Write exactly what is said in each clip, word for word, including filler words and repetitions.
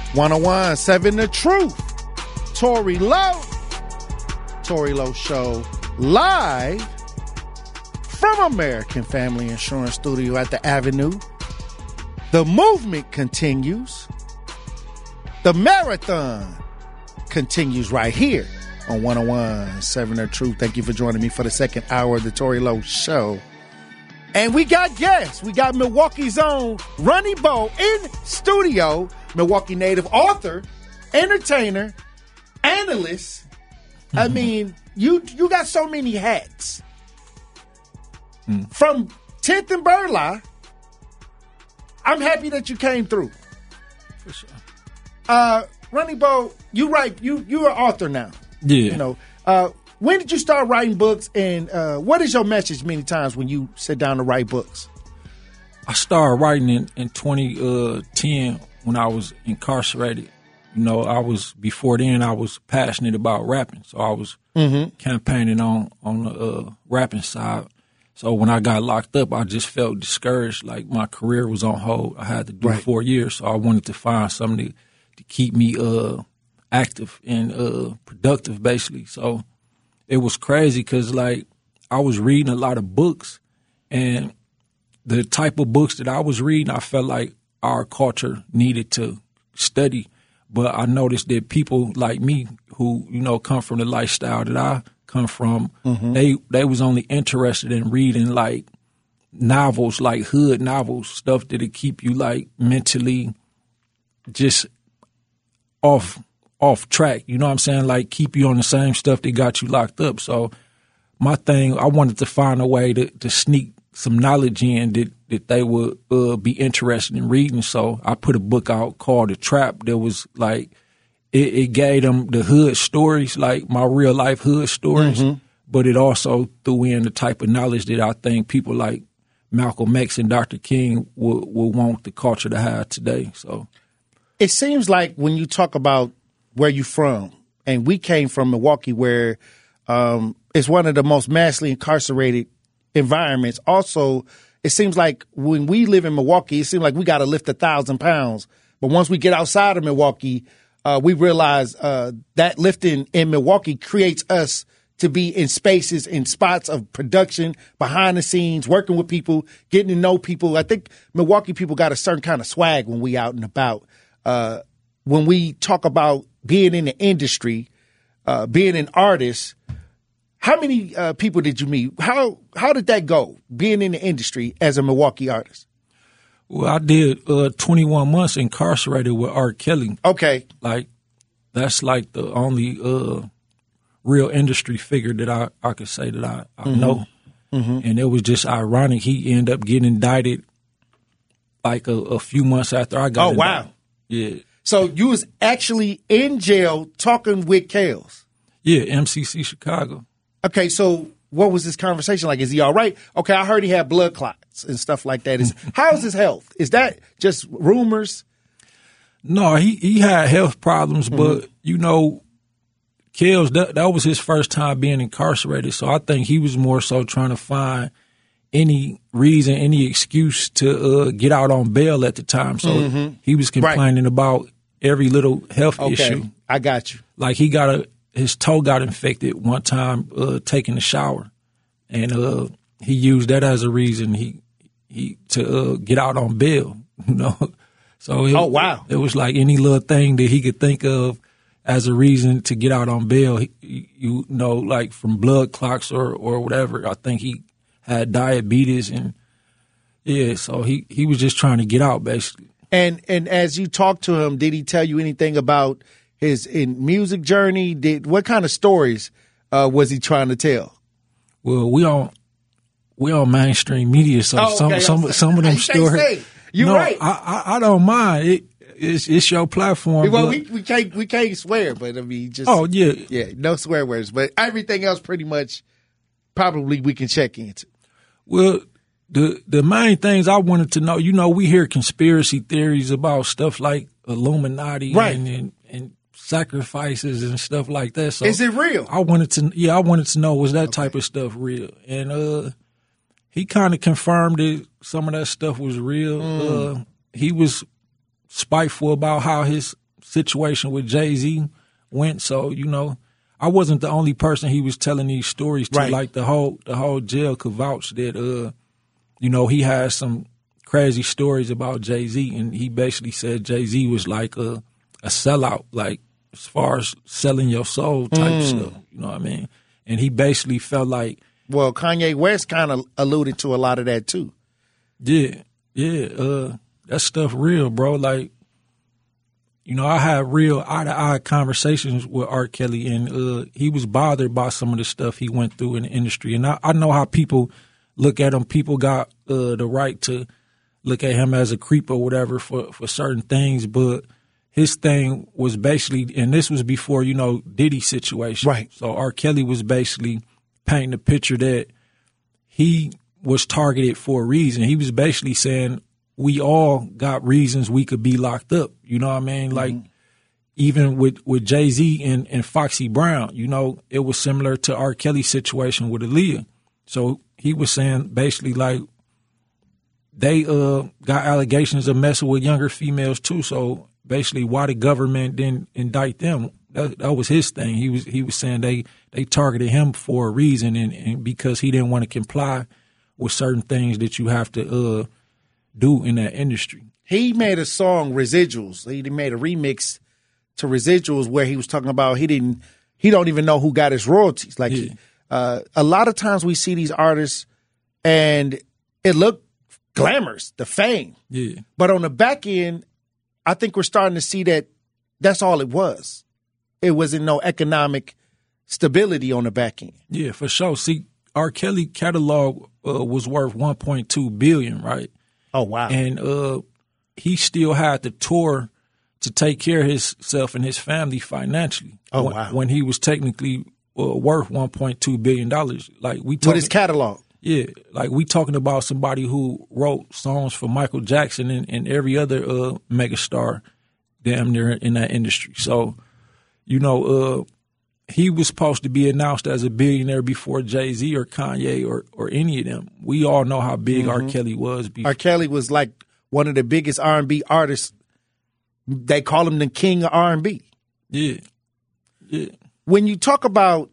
one oh one point seven The Truth. Tory Lowe. Tory Lowe Show live from American Family Insurance Studio at the Avenue. The movement continues. The marathon continues right here on one oh one point seven The Truth. Thank you for joining me for the second hour of the Tory Lowe Show. And we got guests. We got Milwaukee's own Ronnie Bo in studio. Milwaukee native author, entertainer, analyst. Mm-hmm. I mean, you you got so many hats. Mm. From tenth and Burleigh, I'm happy that you came through. For sure. Uh, Ronnie Bo, you write, you, you're an author now. Yeah. You know, uh, when did you start writing books, and uh, what is your message many times when you sit down to write books? I started writing in, in twenty ten when I was incarcerated. You know, I was, before then, I was passionate about rapping. So I was mm-hmm. campaigning on, on the uh, rapping side. So when I got locked up, I just felt discouraged. Like my career was on hold. I had to do right. four years. So I wanted to find something to, to keep me uh, active and uh, productive, basically. So it was crazy because, like, I was reading a lot of books, and the type of books that I was reading, I felt like our culture needed to study. But I noticed that people like me who, you know, come from the lifestyle that I come from, mm-hmm. they they was only interested in reading, like, novels, like hood novels, stuff that'll keep you, like, mentally just off off track, you know what I'm saying? Like, keep you on the same stuff that got you locked up. So my thing, I wanted to find a way to, to sneak some knowledge in that, that they would uh, be interested in reading. So I put a book out called The Trap that was like, it, it gave them the hood stories, like my real life hood stories, mm-hmm. but it also threw in the type of knowledge that I think people like Malcolm X and Doctor King will, will want the culture to have today. So it seems like when you talk about where you from, and we came from Milwaukee, where um, it's one of the most massively incarcerated environments. Also, it seems like when we live in Milwaukee, it seems like we got to lift a thousand pounds. But once we get outside of Milwaukee, uh, we realize uh, that lifting in Milwaukee creates us to be in spaces, in spots of production, behind the scenes, working with people, getting to know people. I think Milwaukee people got a certain kind of swag when we out and about. Uh, when we talk about being in the industry, uh, being an artist, how many uh, people did you meet? How how did that go, being in the industry as a Milwaukee artist? Well, I did uh, twenty-one months incarcerated with R. Kelly. Okay. Like, that's like the only uh, real industry figure that I, I could say that I, I mm-hmm. know. Mm-hmm. And it was just ironic. He ended up getting indicted like a, a few months after I got oh, indicted. Wow. Yeah. So you was actually in jail talking with Kales? Yeah, M C C Chicago. Okay, so what was this conversation like? Is he all right? Okay, I heard he had blood clots and stuff like that. Is how's his health? Is that just rumors? No, he, he had health problems, mm-hmm. but, you know, Kales, that, that was his first time being incarcerated, so I think he was more so trying to find any reason, any excuse to uh, get out on bail at the time. So mm-hmm. he was complaining right. about every little health okay. issue. I got you. Like he got a, his toe got infected one time uh, taking a shower, and uh, he used that as a reason he he to uh, get out on bail. You know, so it, oh wow, it was like any little thing that he could think of as a reason to get out on bail. He, you know, like from blood clots or or whatever. I think he had diabetes, and yeah, so he, he was just trying to get out, basically. And and as you talked to him, did he tell you anything about his in music journey? Did what kind of stories uh, was he trying to tell? Well, we on we on mainstream media, so oh, okay. some some some of them stories. You're no, right. I, I I don't mind it. It's it's your platform. Well, but, we we can't we can't swear, but I mean, just oh yeah, yeah, no swear words, but everything else pretty much probably we can check into. Well, the the main things I wanted to know, you know, we hear conspiracy theories about stuff like Illuminati right. and, and and sacrifices and stuff like that. So is it real? I wanted to, yeah, I wanted to know, was that okay. type of stuff real? And uh, he kind of confirmed that some of that stuff was real. Mm. Uh, he was spiteful about how his situation with Jay-Z went. So, you know, I wasn't the only person he was telling these stories to. Right. Like the whole the whole jail could vouch that, uh, you know, he has some crazy stories about Jay-Z, and he basically said Jay-Z was like a, a sellout, like as far as selling your soul type Mm. stuff. You know what I mean? And he basically felt like, well, Kanye West kind of alluded to a lot of that too. yeah, yeah, uh, that stuff real, bro. Like, you know, I had real eye-to-eye conversations with R. Kelly, and uh, he was bothered by some of the stuff he went through in the industry. And I, I know how people look at him. People got uh, the right to look at him as a creep or whatever for, for certain things, but his thing was basically, and this was before, you know, Diddy situation. Right. So R. Kelly was basically painting a picture that he was targeted for a reason. He was basically saying we all got reasons we could be locked up. You know what I mean? Like, mm-hmm. even with, with Jay-Z and, and Foxy Brown, you know, it was similar to R. Kelly's situation with Aaliyah. So he was saying basically like, they uh, got allegations of messing with younger females too. So basically, why the government didn't indict them? That, that was his thing. He was he was saying they they targeted him for a reason, and, and because he didn't want to comply with certain things that you have to uh, do in that industry. He made a song, Residuals. He made a remix to Residuals where he was talking about he didn't he don't even know who got his royalties. Like Yeah. uh, a lot of times we see these artists and it looked glamorous, the fame. Yeah. But on the back end, I think we're starting to see that that's all it was. It wasn't no economic stability on the back end. Yeah, for sure. See, R. Kelly catalog uh, was worth one point two billion dollars, right? Oh, wow. And uh, he still had to tour to take care of himself and his family financially. Oh, when, wow. When he was technically uh, worth one point two billion dollars. Like we talking, With his catalog. Yeah, like we talking about somebody who wrote songs for Michael Jackson and, and every other uh, megastar damn near in that industry. So, you know, uh, he was supposed to be announced as a billionaire before Jay-Z or Kanye or, or any of them. We all know how big mm-hmm. R. Kelly was. Before. R. Kelly was like one of the biggest R and B artists. They call him the king of R and B. Yeah, yeah. When you talk about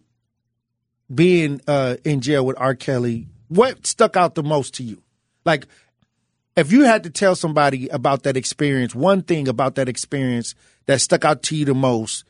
being uh, in jail with R. Kelly, what stuck out the most to you? Like, if you had to tell somebody about that experience, one thing about that experience that stuck out to you the most,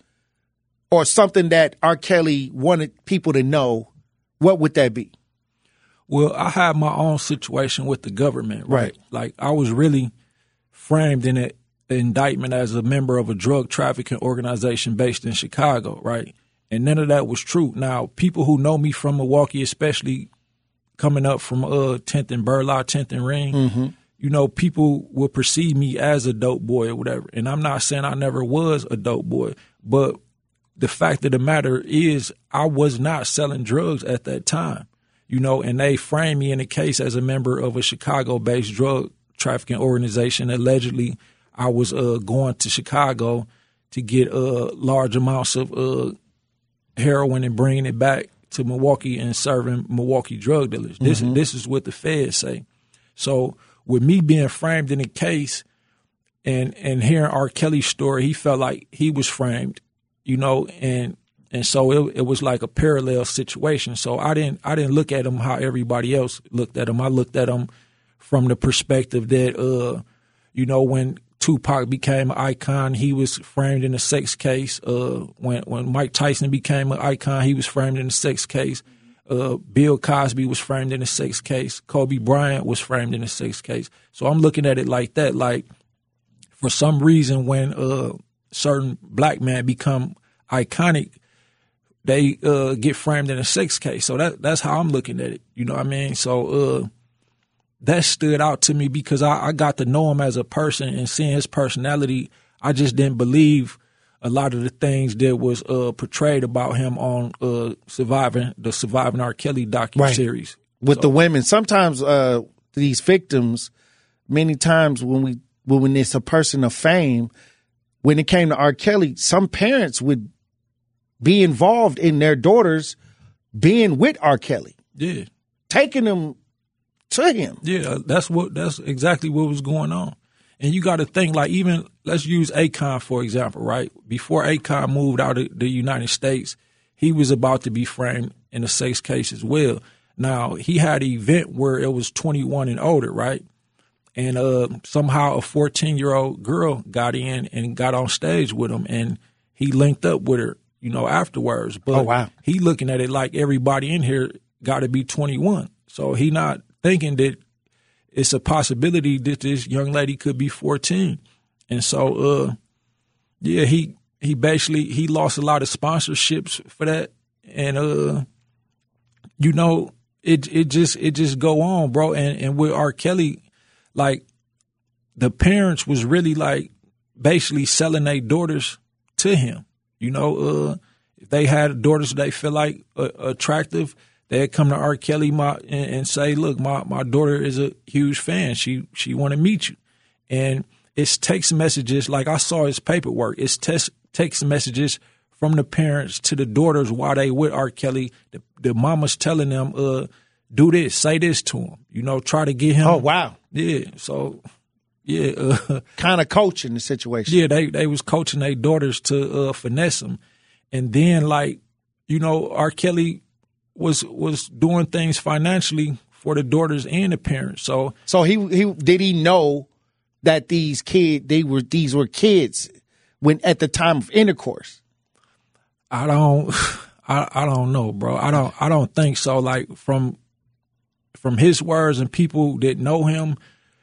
or something that R. Kelly wanted people to know, what would that be? Well, I had my own situation with the government, right? Right. Like, I was really framed in an indictment as a member of a drug trafficking organization based in Chicago, right? And none of that was true. Now, people who know me from Milwaukee, especially coming up from uh, tenth and Burla, tenth and Ring, mm-hmm. you know, people will perceive me as a dope boy or whatever. And I'm not saying I never was a dope boy, but the fact of the matter is I was not selling drugs at that time, you know, and they framed me in a case as a member of a Chicago-based drug trafficking organization. Allegedly, I was uh, going to Chicago to get uh, large amounts of uh, heroin and bringing it back to Milwaukee and serving Milwaukee drug dealers. This, mm-hmm. this is what the feds say. So with me being framed in a case and and hearing R. Kelly's story, he felt like he was framed, you know, and and so it, it was like a parallel situation. So I didn't I didn't look at him how everybody else looked at him. I looked at him from the perspective that, uh, you know, when Tupac became an icon, he was framed in a sex case. Uh, when when Mike Tyson became an icon, he was framed in a sex case. Uh, Bill Cosby was framed in a sex case. Kobe Bryant was framed in a sex case. So I'm looking at it like that. Like, for some reason, when uh, certain black men become iconic, they uh, get framed in a sex case. So that that's how I'm looking at it. You know what I mean? So uh, that stood out to me because I, I got to know him as a person, and seeing his personality, I just didn't believe a lot of the things that was uh, portrayed about him on uh, Surviving, the Surviving R. Kelly docuseries. Right. With so, the women, sometimes uh, these victims, many times when we when it's a person of fame, when it came to R. Kelly, some parents would be involved in their daughters being with R. Kelly. Yeah. Taking them to him. Yeah, that's what that's exactly what was going on. And you got to think, like, even let's use Akon, for example, right? Before Akon moved out of the United States, he was about to be framed in a sex case as well. Now, he had an event where it was twenty-one and older, right? And uh, somehow a fourteen-year-old girl got in and got on stage with him, and he linked up with her, you know, afterwards. But oh, wow. he looking at it like everybody in here got to be twenty-one. So he not thinking that it's a possibility that this young lady could be fourteen. And so, uh, yeah, he he basically, he lost a lot of sponsorships for that. And, uh, you know, it it just it just go on, bro. And, and with R. Kelly, like, the parents was really, like, basically selling their daughters to him. You know, uh, if they had daughters they feel like uh, attractive, they'd come to R. Kelly my, and, and say, look, my, my daughter is a huge fan. She she want to meet you. And it's text messages, like I saw his paperwork. It's text, text messages from the parents to the daughters while they with R. Kelly. The, the mama's telling them, uh, do this, say this to him. You know, try to get him. Oh, wow. Yeah, so, yeah. Uh, kind of coaching the situation. Yeah, they, they was coaching their daughters to uh, finesse them. And then, like, you know, R. Kelly was was doing things financially for the daughters and the parents. So, so he he did he know that these kid they were these were kids when at the time of intercourse? I don't, I, I don't know, bro. I don't I don't think so. Like from from his words and people that know him,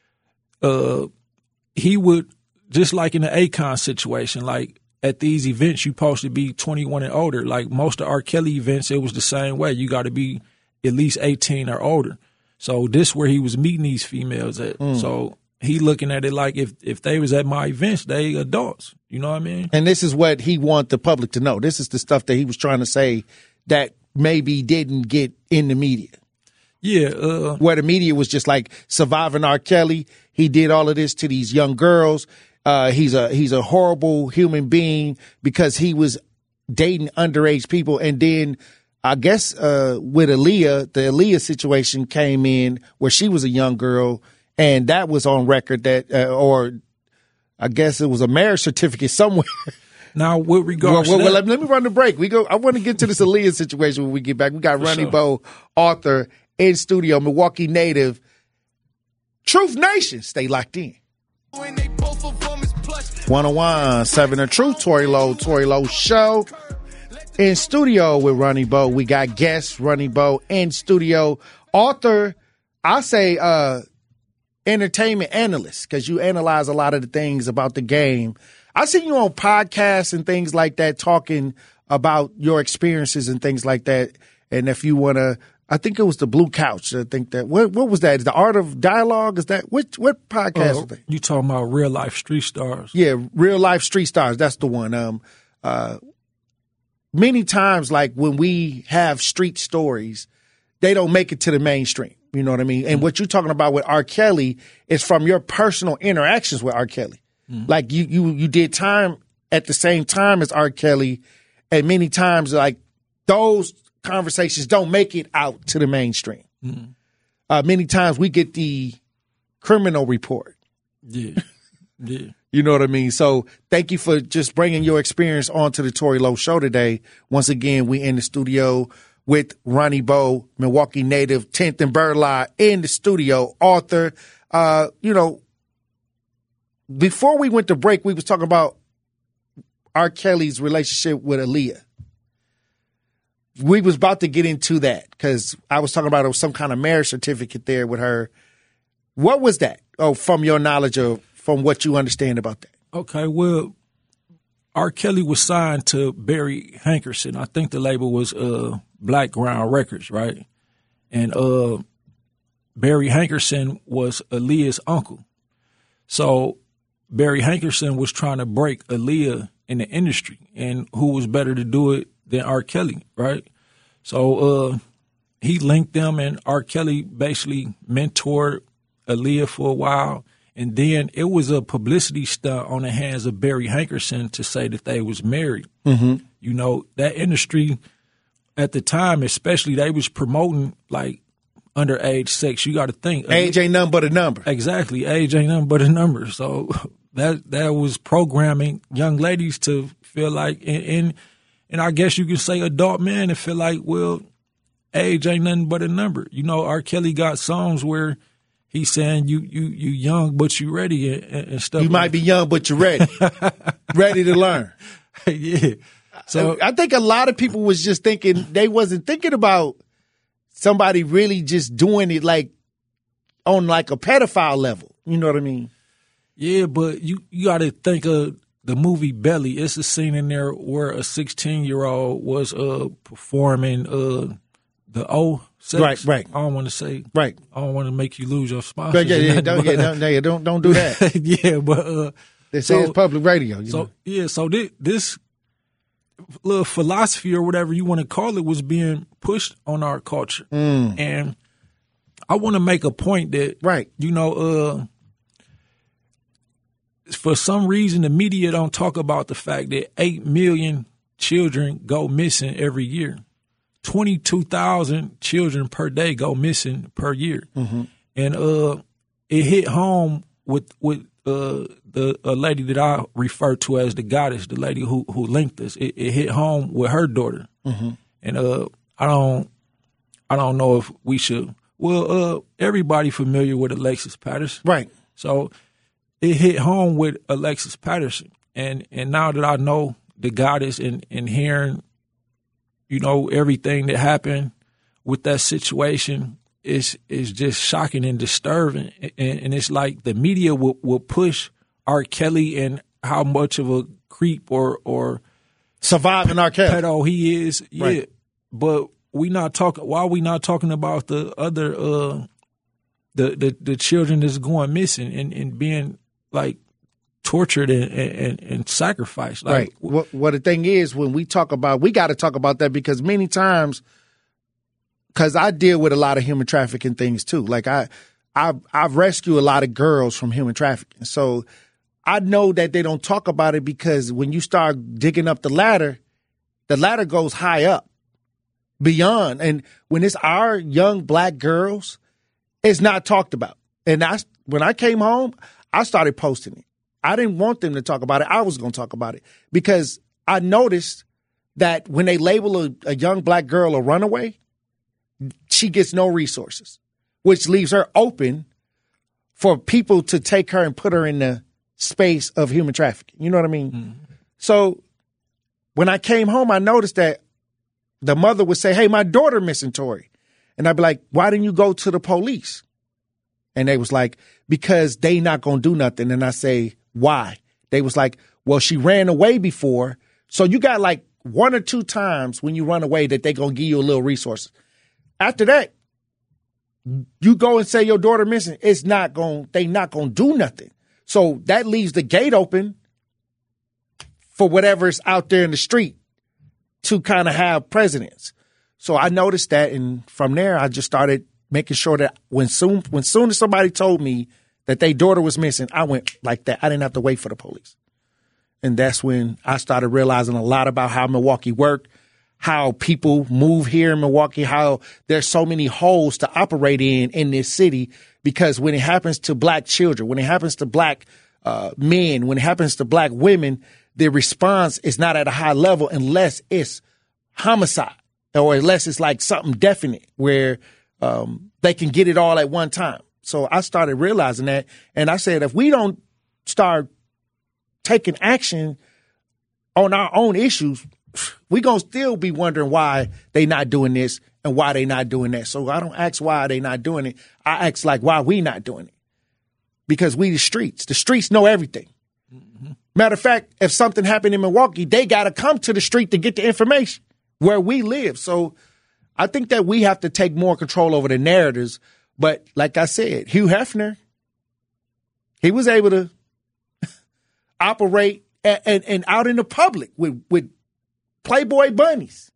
uh, he would just like in the Akon situation, like. At these events, you're supposed to be twenty-one and older. Like most of R. Kelly events, it was the same way. You got to be at least eighteen or older. So this where he was meeting these females at. Mm. So he looking at it like if, if they was at my events, they adults. You know what I mean? And this is what he want the public to know. This is the stuff that he was trying to say that maybe didn't get in the media. Yeah. Uh, where the media was just like surviving R. Kelly. He did all of this to these young girls. Uh, he's a he's a horrible human being because he was dating underage people. And then I guess uh, with Aaliyah, the Aaliyah situation came in where she was a young girl. And that was on record that uh, or I guess it was a marriage certificate somewhere. Now, with regards well, well, to well, let, let me run the break. We go. I want to get to this Aaliyah situation when we get back. We got Ronnie sure. Bo, author, in studio, Milwaukee native. Truth Nation, stay locked in. one oh one seven The Truth, Tory Lowe, Tory Lowe Show. In studio with Ronnie Bo. We got guests, Ronnie Bo, in studio. Author, I say uh, entertainment analyst, because you analyze a lot of the things about the game. I seen you on podcasts and things like that talking about your experiences and things like that. And if you want to, I think it was the Blue Couch. I think that, what, what was that? Is the Art of Dialogue? Is that, what, what podcast uh, was that? You talking about Real Life Street Stars? Yeah, Real Life Street Stars. That's the one. Um, uh, many times, like when we have street stories, they don't make it to the mainstream. You know what I mean? And mm-hmm. what you're talking about with R. Kelly is from your personal interactions with R. Kelly. Mm-hmm. Like you, you, you did time at the same time as R. Kelly, and many times, like those conversations don't make it out to the mainstream. Mm-hmm. Uh, many times we get the criminal report. Yeah, yeah. You know what I mean? So thank you for just bringing your experience onto the Tory Lowe Show today. Once again, we in the studio with Ronnie Bo, Milwaukee native, tenth and Burleigh in the studio, author. Uh, you know, before we went to break, we was talking about R. Kelly's relationship with Aaliyah. We was about to get into that because I was talking about it was some kind of marriage certificate there with her. What was that? Oh, from your knowledge of, from what you understand about that. Okay, well, R. Kelly was signed to Barry Hankerson. I think the label was uh, Black Ground Records, right? And uh, Barry Hankerson was Aaliyah's uncle. So Barry Hankerson was trying to break Aaliyah in the industry, and who was better to do it than R. Kelly, right? So uh, he linked them, and R. Kelly basically mentored Aaliyah for a while. And then it was a publicity stunt on the hands of Barry Hankerson to say that they was married. Mm-hmm. You know, that industry at the time, especially, they was promoting like underage sex. You got to think age ain't nothing but a number. Exactly, age ain't nothing but a number. So that that was programming young ladies to feel like, and and, and I guess you could say adult men to feel like, well, age ain't nothing but a number. You know, R. Kelly got songs where he's saying you you you young but you ready and, and stuff. You like might be young but you're ready, ready to learn. Yeah. So I think a lot of people was just thinking, they wasn't thinking about somebody really just doing it like on like a pedophile level. You know what I mean? Yeah, but you, you got to think of the movie Belly. It's a scene in there where a sixteen-year-old was uh, performing uh, the O sex. Right, right. I don't want to say. Right. I don't want to make you lose your sponsor. Yeah, yeah, don't, yeah, don't, yeah, don't, don't do that. Yeah, but uh, this so, is public radio. You so know? yeah, so this, this little philosophy or whatever you want to call it was being pushed on our culture, mm. and I want to make a point that right, you know, uh, for some reason the media don't talk about the fact that eight million children go missing every year. twenty-two thousand children per day go missing per year, mm-hmm. and uh, it hit home with with. Uh, the a lady that I refer to as the goddess, the lady who who linked us, it, it hit home with her daughter, mm-hmm. and uh, I don't, I don't know if we should. Well, uh, everybody familiar with Alexis Patterson, right? So it hit home with Alexis Patterson, and and now that I know the goddess and and hearing, you know, everything that happened with that situation. Is is just shocking and disturbing, and, and it's like the media will, will push R. Kelly and how much of a creep or or surviving R. Kelly pedo he is. Yeah, right. But we not talking. Why are we not talking about the other uh, the, the the children that's going missing and, and being like tortured and and, and sacrificed? Like, right. What what the thing is, when we talk about, we got to talk about that because many times. Because I deal with a lot of human trafficking things too. Like I, I, I've rescued a lot of girls from human trafficking. So I know that they don't talk about it because when you start digging up the ladder, the ladder goes high up, beyond. And when it's our young black girls, it's not talked about. And I, when I came home, I started posting it. I didn't want them to talk about it. I was going to talk about it because I noticed that when they label a, a young black girl a runaway, she gets no resources, which leaves her open for people to take her and put her in the space of human trafficking. You know what I mean? Mm-hmm. So when I came home, I noticed that the mother would say, hey, my daughter missing, Tory. And I'd be like, why didn't you go to the police? And they was like, because they not going to do nothing. And I say, why? They was like, well, she ran away before. So you got like one or two times when you run away that they going to give you a little resources. After that, you go and say your daughter missing. It's not going. They not going to do nothing. So that leaves the gate open for whatever's out there in the street to kind of have precedence. So I noticed that, and from there, I just started making sure that when soon, when soon as somebody told me that their daughter was missing, I went like that. I didn't have to wait for the police, and that's when I started realizing a lot about how Milwaukee worked. How people move here in Milwaukee, how there's so many holes to operate in in this city, because when it happens to black children, when it happens to black uh, men, when it happens to black women, the response is not at a high level unless it's homicide or unless it's like something definite where um, they can get it all at one time. So I started realizing that, and I said, if we don't start taking action on our own issues, we're going to still be wondering why they not doing this and why they not doing that. So I don't ask why they not doing it. I ask like why we not doing it. Because we the streets. The streets know everything. Mm-hmm. Matter of fact, if something happened in Milwaukee, they got to come to the street to get the information where we live. So I think that we have to take more control over the narratives. But like I said, Hugh Hefner, he was able to operate and, and, and out in the public with, with Playboy bunnies.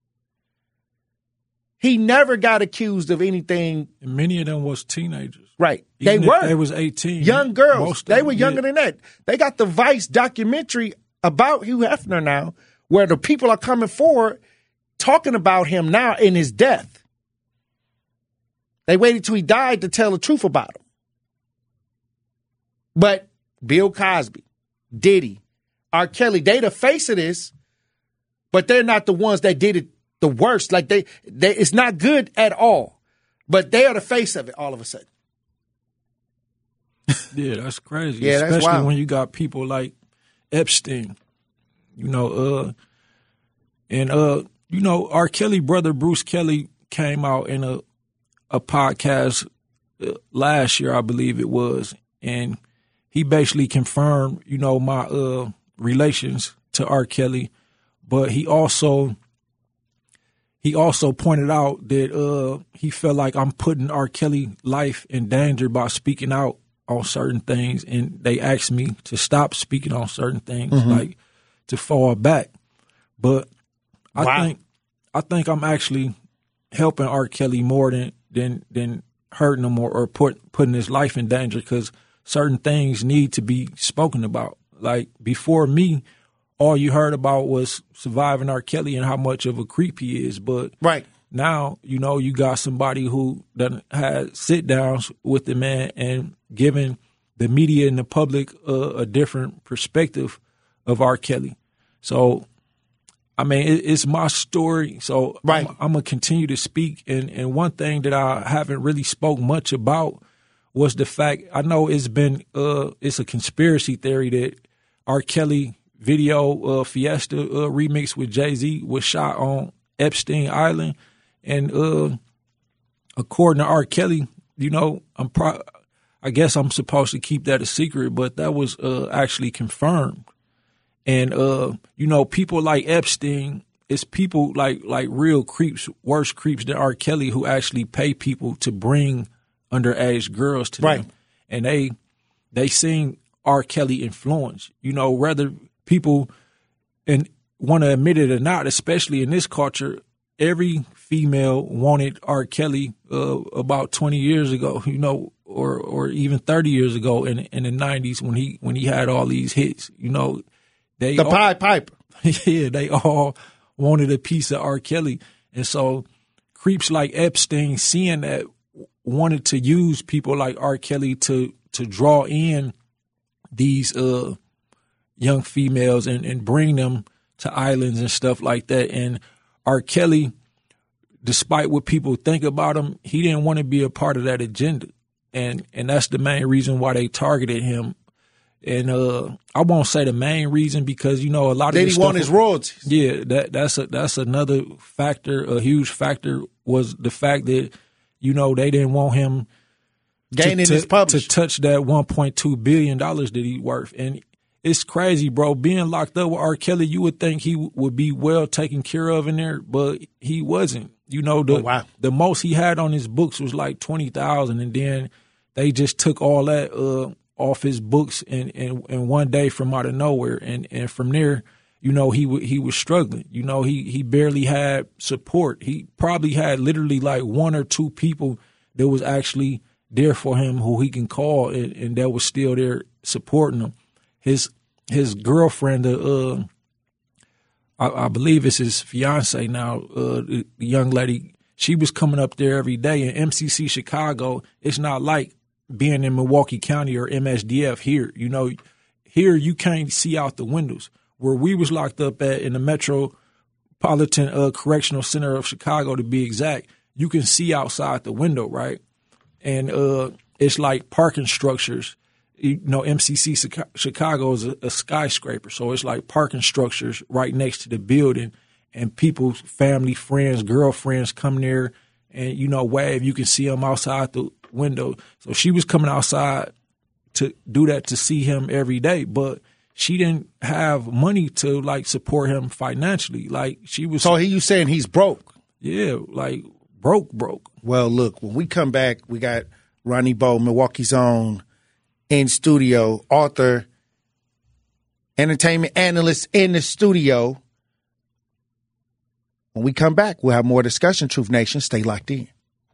He never got accused of anything. And many of them was teenagers. Right. Even they were. They was eighteen. Young girls. Most they them, were younger yeah. than that. They got the Vice documentary about Hugh Hefner now, where the people are coming forward talking about him now in his death. They waited till he died to tell the truth about him. But Bill Cosby, Diddy, R. Kelly, they the face of this, but they're not the ones that did it the worst. Like they, they it's not good at all, but they are the face of it all of a sudden. Yeah, that's crazy. Yeah, Especially that's wild. when you got people like Epstein, you know, uh, and, uh, you know, R. Kelly brother Bruce Kelly came out in a, a podcast uh, last year, I believe it was, and he basically confirmed, you know, my uh, relations to R. Kelly, but he also he also pointed out that uh, he felt like I'm putting R. Kelly life in danger by speaking out on certain things, and they asked me to stop speaking on certain things, mm-hmm. like to fall back. But I wow. think I think I'm actually helping R. Kelly more than than than hurting him or, or put, putting his life in danger, because certain things need to be spoken about. Like before me, all you heard about was surviving R. Kelly and how much of a creep he is. But right now, you know, you got somebody who done had sit downs with the man and giving the media and the public uh, a different perspective of R. Kelly. So, I mean, it, it's my story. So right. I'm, I'm gonna continue to speak. And, and one thing that I haven't really spoke much about was the fact, I know it's been, uh, it's a conspiracy theory that R. Kelly video uh, Fiesta uh, remix with Jay-Z was shot on Epstein Island. And uh, according to R. Kelly, you know, I'm pro- I guess I'm supposed to keep that a secret, but that was uh, actually confirmed. And, uh, you know, people like Epstein, it's people like like real creeps, worse creeps than R. Kelly, who actually pay people to bring underage girls to right. them. And they they seen R. Kelly influence, you know, whether people and want to admit it or not, especially in this culture, every female wanted R. Kelly uh, about twenty years ago, you know, or or even thirty years ago in in the nineties when he when he had all these hits, you know. They the all, Pied Piper. Yeah, they all wanted a piece of R. Kelly. And so creeps like Epstein, seeing that, wanted to use people like R. Kelly to to draw in these uh, young females and, and bring them to islands and stuff like that. And R. Kelly, despite what people think about him, he didn't want to be a part of that agenda. And and that's the main reason why they targeted him. And uh, I won't say the main reason, because, you know, a lot of Did this he want stuff, his royalties? Yeah, that that's a, that's another factor. A huge factor was the fact that, you know, they didn't want him gaining to, his publishing to touch that one point two billion dollars that he worth. And it's crazy, bro. Being locked up with R. Kelly, you would think he w- would be well taken care of in there, but he wasn't. You know, the oh, wow. the most he had on his books was like twenty thousand, and then they just took all that uh, off his books in, in, in one day from out of nowhere. And, and from there, you know, he w- he was struggling. You know, he, he barely had support. He probably had literally like one or two people that was actually there for him who he can call, and, and that was still there supporting him. His his girlfriend, uh, I, I believe it's his fiance now, uh, the, the young lady, she was coming up there every day. In M C C Chicago, it's not like being in Milwaukee County or M S D F here. You know, here you can't see out the windows. Where we was locked up at in the Metropolitan uh, Correctional Center of Chicago, to be exact, you can see outside the window, right? And uh, it's like parking structures. You know, M C C Chicago is a, a skyscraper, so it's like parking structures right next to the building, and people's family, friends, girlfriends come there and, you know, wave. You can see them outside the window. So she was coming outside to do that, to see him every day, but she didn't have money to like support him financially. Like she was. So he, you saying he's broke? Yeah, like broke, broke. Well, look, when we come back, we got Ronnie Bo, Milwaukee's own, in studio, author, entertainment analyst in the studio. When we come back, we'll have more discussion. Truth Nation, stay locked in.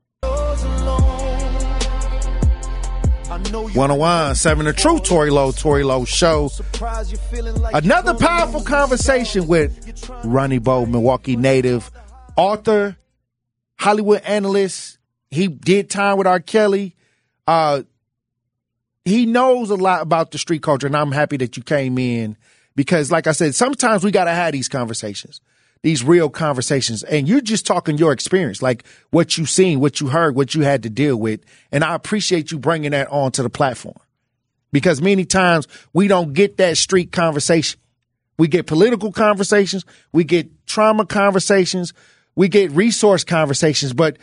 one oh one point seven The Truth, Tory Lowe, Tory Lowe Show. Another powerful conversation with Ronnie Bo, Milwaukee native, author, Hollywood analyst, he did time with R. Kelly. Uh, he knows a lot about the street culture, and I'm happy that you came in because, like I said, sometimes we got to have these conversations, these real conversations, and you're just talking your experience, like what you seen, what you heard, what you had to deal with, and I appreciate you bringing that onto the platform because many times we don't get that street conversation. We get political conversations, we get trauma conversations, we get resource conversations, but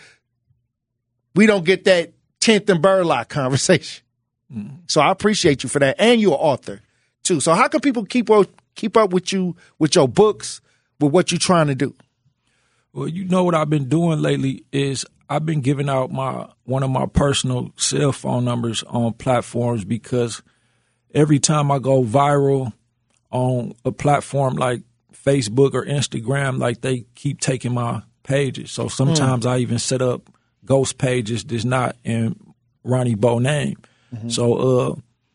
we don't get that tenth and Burlock conversation. Mm-hmm. So I appreciate you for that. And you're an author too. So how can people keep up, keep up with you, with your books, with what you're trying to do? Well, you know what I've been doing lately is I've been giving out my one of my personal cell phone numbers on platforms because every time I go viral on a platform like Facebook or Instagram, like they keep taking my pages. So sometimes mm. I even set up ghost pages that's not in Ronnie Bo name. Mm-hmm. So uh,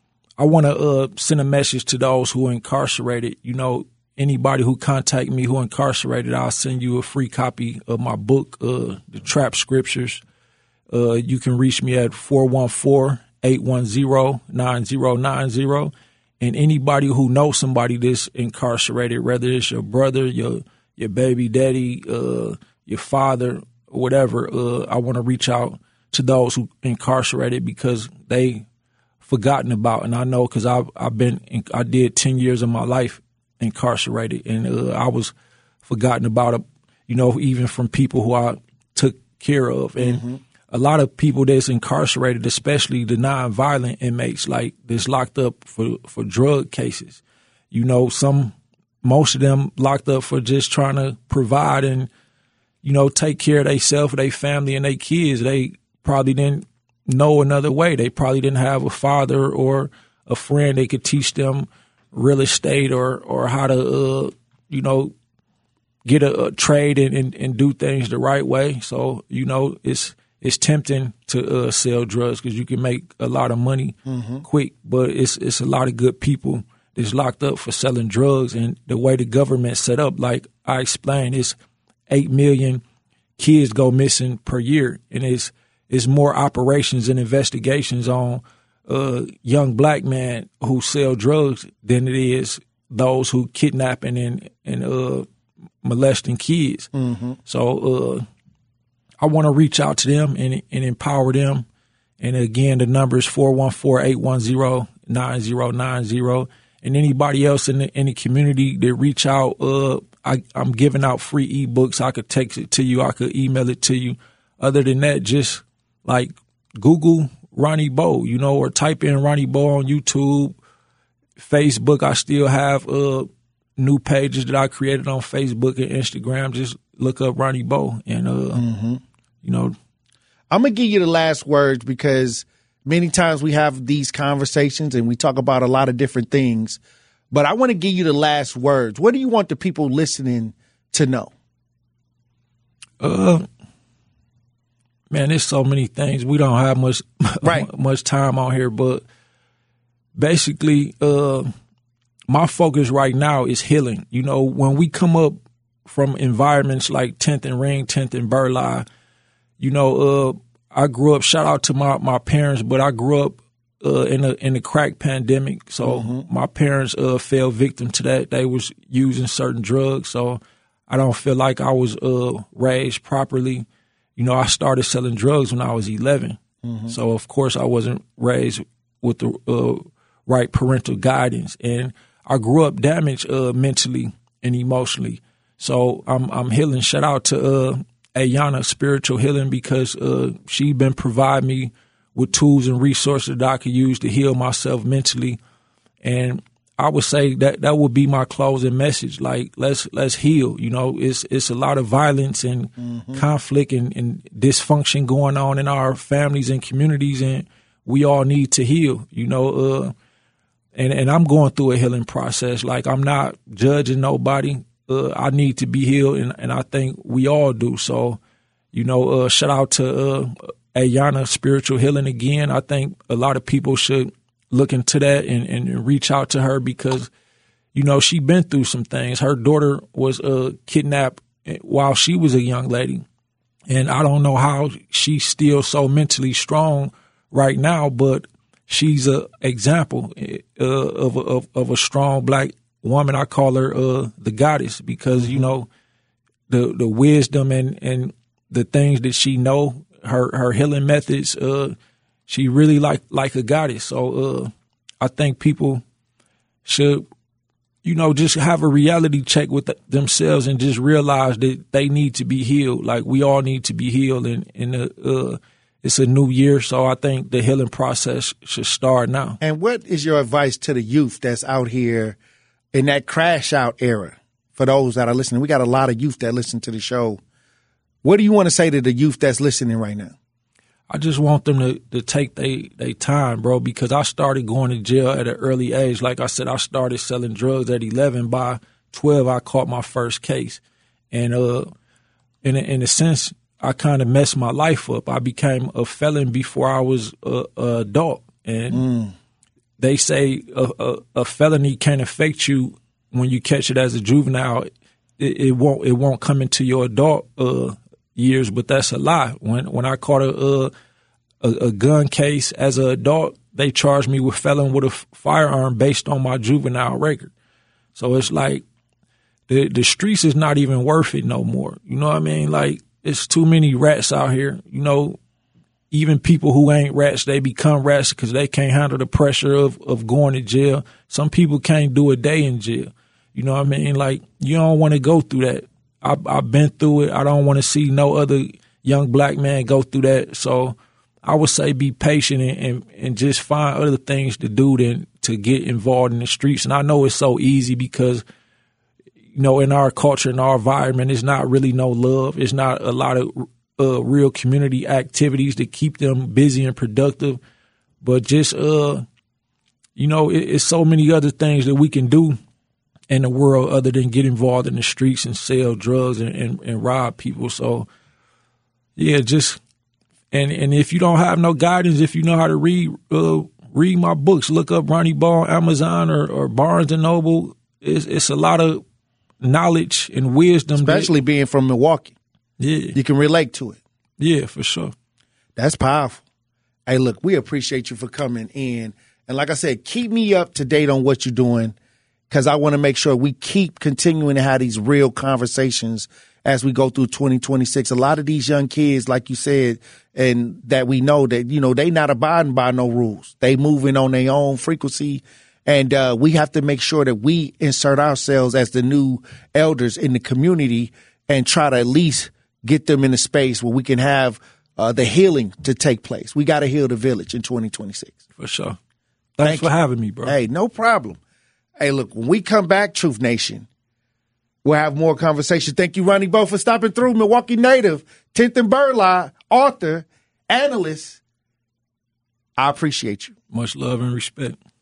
I want to uh, send a message to those who are incarcerated. You know, anybody who contact me who incarcerated, I'll send you a free copy of my book, uh, The Trap Scriptures. Uh, you can reach me at four one four, eight one zero, nine zero nine zero. And anybody who knows somebody that's incarcerated, whether it's your brother, your your baby daddy, uh, your father, or whatever, uh, I want to reach out to those who incarcerated because they forgotten about. And I know because I've, I've been, I did ten years of my life incarcerated, and uh, I was forgotten about, you know, even from people who I took care of. And mm-hmm. a lot of people that's incarcerated, especially the nonviolent inmates, like that's locked up for, for drug cases. You know, some, most of them locked up for just trying to provide and, you know, take care of themselves, their family, and their kids. They probably didn't know another way. They probably didn't have a father or a friend they could teach them real estate or, or how to, uh, you know, get a, a trade and, and, and do things the right way. So, you know, it's, It's tempting to uh, sell drugs because you can make a lot of money mm-hmm. quick, but it's it's a lot of good people that's locked up for selling drugs. And the way the government's set up, like I explained, it's eight million kids go missing per year, and it's it's more operations and investigations on uh, young black men who sell drugs than it is those who kidnapping and and uh, molesting kids. Mm-hmm. So. Uh, I want to reach out to them and, and empower them. And again, the number is four one four, eight one zero, nine zero nine zero. And anybody else in the, in the community that reach out, uh, I, I'm giving out free ebooks. I could text it to you. I could email it to you. Other than that, just like Google Ronnie Bo, you know, or type in Ronnie Bo on YouTube, Facebook. I still have uh, new pages that I created on Facebook and Instagram. Just look up Ronnie Bo and, uh, mm-hmm. you know. I'm going to give you the last words because many times we have these conversations and we talk about a lot of different things, but I want to give you the last words. What do you want the people listening to know? Uh, man, there's so many things. We don't have much, right. much time on here, but basically, uh, my focus right now is healing. You know, when we come up from environments like tenth and Ring, tenth and Burleigh, you know, uh, I grew up, shout out to my, my parents, but I grew up uh, in, a, in the crack pandemic. So mm-hmm. my parents uh, fell victim to that. They was using certain drugs. So I don't feel like I was uh, raised properly. You know, I started selling drugs when I was eleven. Mm-hmm. So, of course, I wasn't raised with the uh, right parental guidance. And I grew up damaged uh, mentally and emotionally. So I'm I'm healing. Shout out to uh, Ayana Spiritual Healing because uh, she been providing me with tools and resources that I could use to heal myself mentally. And I would say that that would be my closing message. Like, let's let's heal. You know, it's it's a lot of violence and mm-hmm. conflict and, and dysfunction going on in our families and communities, and we all need to heal. You know, uh, and and I'm going through a healing process. Like, I'm not judging nobody. Uh, I need to be healed, and, and I think we all do. So, you know, uh, shout out to uh, Ayana Spiritual Healing again. I think a lot of people should look into that and, and reach out to her because, you know, she been through some things. Her daughter was uh, kidnapped while she was a young lady, And I don't know how she's still so mentally strong right now, but she's a example uh, of, of of a strong black woman. I call her uh, the goddess because, you know, the the wisdom and, and the things that she know, her her healing methods, uh, she really like like a goddess. So uh, I think people should, you know, just have a reality check with the, themselves and just realize that they need to be healed. Like we all need to be healed, and, and uh, it's a new year, so I think the healing process should start now. And what is your advice to the youth that's out here in that crash out era? For those that are listening, we got a lot of youth that listen to the show. What do you want to say to the youth that's listening right now? I just want them to, to take their they time, bro, because I started going to jail at an early age. Like I said, I started selling drugs at eleven. By twelve, I caught my first case. And uh, in, a, in a sense, I kind of messed my life up. I became a felon before I was a, a adult. And mm. they say a, a, a felony can't affect you when you catch it as a juvenile. It, it won't it won't come into your adult uh years, but that's a lie. When when I caught a, a a gun case as an adult, they charged me with felon with a firearm based on my juvenile record. So it's like the the streets is not even worth it no more. You know what I mean? Like it's too many rats out here. You know, even people who ain't rats, they become rats because they can't handle the pressure of of going to jail. Some people can't do a day in jail. You know what I mean? Like you don't want to go through that. I, I've been through it. I don't want to see no other young black man go through that. So I would say be patient and, and, and just find other things to do than to get involved in the streets. And I know it's so easy because, you know, in our culture, in our environment, it's not really no love. It's not a lot of uh, real community activities to keep them busy and productive. But just, uh, you know, it, it's so many other things that we can do in the world other than get involved in the streets and sell drugs and, and, and rob people. So, yeah, just and and if you don't have no guidance, if you know how to read, uh, read my books. Look up Ronnie Ball, Amazon or, or Barnes and Noble. It's, it's a lot of knowledge and wisdom, especially that, being from Milwaukee. Yeah, you can relate to it. Yeah, for sure. That's powerful. Hey, look, we appreciate you for coming in, and like I said, keep me up to date on what you're doing, because I want to make sure we keep continuing to have these real conversations as we go through twenty twenty-six. A lot of these young kids, like you said, and that we know that, you know, they not abiding by no rules. They moving on their own frequency. And uh, we have to make sure that we insert ourselves as the new elders in the community and try to at least get them in a space where we can have uh, the healing to take place. We got to heal the village in twenty twenty-six. For sure. Thanks Thank for you. having me, bro. Hey, no problem. Hey, look, when we come back, Truth Nation, we'll have more conversation. Thank you, Ronnie Bo, for stopping through. Milwaukee native, tenth and Burleigh, author, analyst. I appreciate you. Much love and respect.